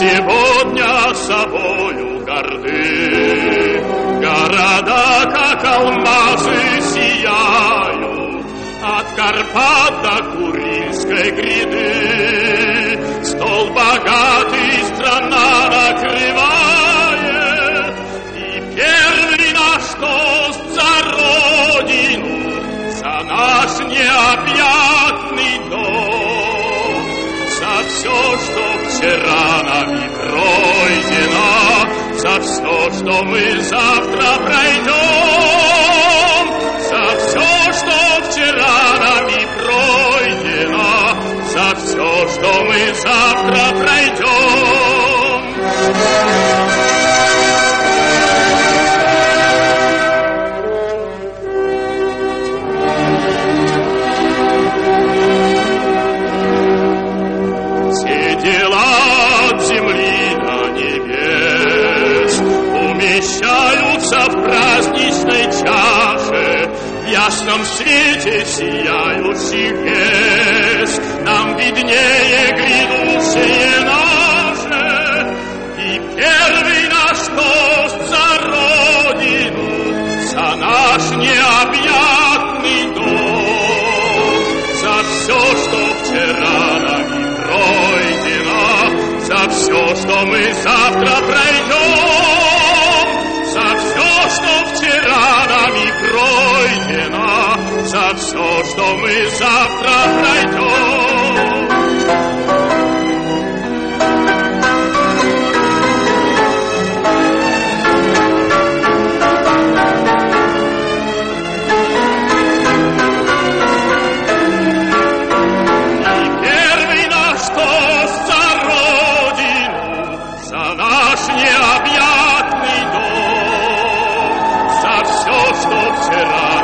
сегодня собою горды. Города, как алмазы, сияют от Карпат до Курильской гряды. Стол богатый страна накрывает, и первый наш тост за Родину, за наш необъятный дом, за все, что вчера нами пройдено, за все, что мы завтра пройдем, за все, что вчера нами пройдено, за все, что мы завтра пройдем. Все дела от земли до небес умещаются в праздничной чаше, в ясном свете сияющих вес. Нам виднее грядущее наше, и первый наш тост за Родину, за наш необъятный дом, за все, что вчера нами пройдено, за все, что мы завтра пройдем, за все, что вчера нами пройдено, за все, что мы завтра пройдем. И первый наш тост за Родину, за наш необъятный дом, за все, что вчера